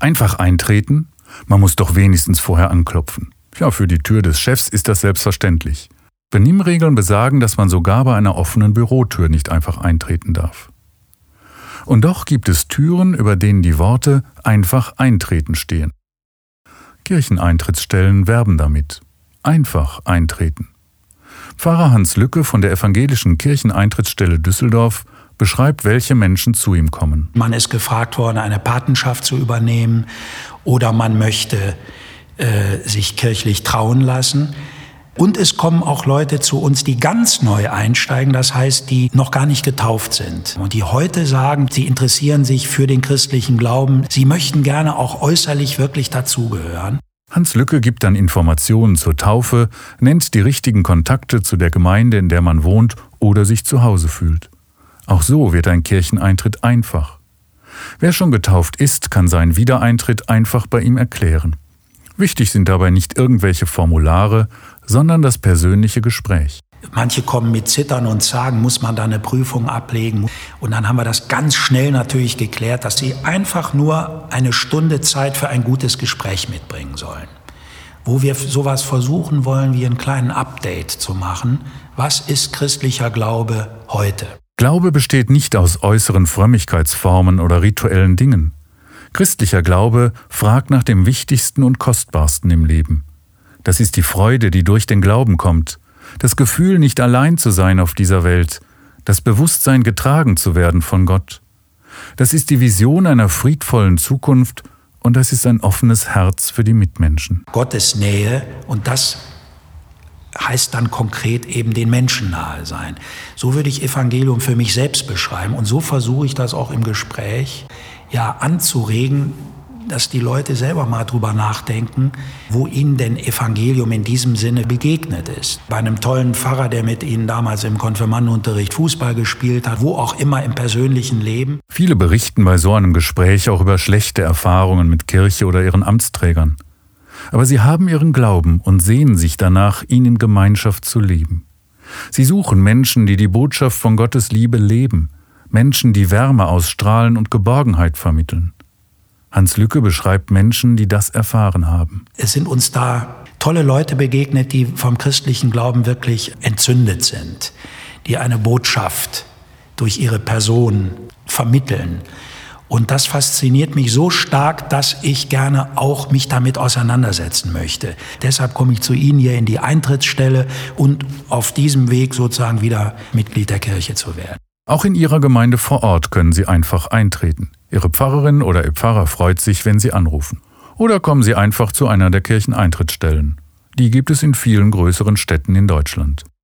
Einfach eintreten? Man muss doch wenigstens vorher anklopfen. Ja, für die Tür des Chefs ist das selbstverständlich. Benimmregeln besagen, dass man sogar bei einer offenen Bürotür nicht einfach eintreten darf. Und doch gibt es Türen, über denen die Worte »einfach eintreten« stehen. Kircheneintrittsstellen werben damit. Einfach eintreten. Pfarrer Hans Lücke von der evangelischen Kircheneintrittsstelle Düsseldorf beschreibt, welche Menschen zu ihm kommen. Man ist gefragt worden, eine Patenschaft zu übernehmen oder man möchte sich kirchlich trauen lassen. Und es kommen auch Leute zu uns, die ganz neu einsteigen, das heißt, die noch gar nicht getauft sind. Und die heute sagen, sie interessieren sich für den christlichen Glauben, sie möchten gerne auch äußerlich wirklich dazugehören. Hans Lücke gibt dann Informationen zur Taufe, nennt die richtigen Kontakte zu der Gemeinde, in der man wohnt oder sich zu Hause fühlt. Auch so wird ein Kircheneintritt einfach. Wer schon getauft ist, kann seinen Wiedereintritt einfach bei ihm erklären. Wichtig sind dabei nicht irgendwelche Formulare, sondern das persönliche Gespräch. Manche kommen mit Zittern und sagen, muss man da eine Prüfung ablegen? Und dann haben wir das ganz schnell natürlich geklärt, dass sie einfach nur eine Stunde Zeit für ein gutes Gespräch mitbringen sollen. Wo wir sowas versuchen wollen, wie einen kleinen Update zu machen. Was ist christlicher Glaube heute? Glaube besteht nicht aus äußeren Frömmigkeitsformen oder rituellen Dingen. Christlicher Glaube fragt nach dem Wichtigsten und Kostbarsten im Leben. Das ist die Freude, die durch den Glauben kommt, das Gefühl, nicht allein zu sein auf dieser Welt, das Bewusstsein, getragen zu werden von Gott. Das ist die Vision einer friedvollen Zukunft und das ist ein offenes Herz für die Mitmenschen. Gottes Nähe, und das heißt dann konkret eben den Menschen nahe sein. So würde ich Evangelium für mich selbst beschreiben und so versuche ich das auch im Gespräch anzuregen, dass die Leute selber mal drüber nachdenken, wo ihnen denn Evangelium in diesem Sinne begegnet ist. Bei einem tollen Pfarrer, der mit ihnen damals im Konfirmandenunterricht Fußball gespielt hat, wo auch immer im persönlichen Leben. Viele berichten bei so einem Gespräch auch über schlechte Erfahrungen mit Kirche oder ihren Amtsträgern. Aber sie haben ihren Glauben und sehnen sich danach, ihn in Gemeinschaft zu leben. Sie suchen Menschen, die die Botschaft von Gottes Liebe leben, Menschen, die Wärme ausstrahlen und Geborgenheit vermitteln. Hans Lücke beschreibt Menschen, die das erfahren haben. Es sind uns da tolle Leute begegnet, die vom christlichen Glauben wirklich entzündet sind, die eine Botschaft durch ihre Person vermitteln. Und das fasziniert mich so stark, dass ich gerne auch mich damit auseinandersetzen möchte. Deshalb komme ich zu Ihnen hier in die Eintrittsstelle und auf diesem Weg sozusagen wieder Mitglied der Kirche zu werden. Auch in Ihrer Gemeinde vor Ort können Sie einfach eintreten. Ihre Pfarrerin oder Ihr Pfarrer freut sich, wenn Sie anrufen. Oder kommen Sie einfach zu einer der Kircheneintrittsstellen. Die gibt es in vielen größeren Städten in Deutschland.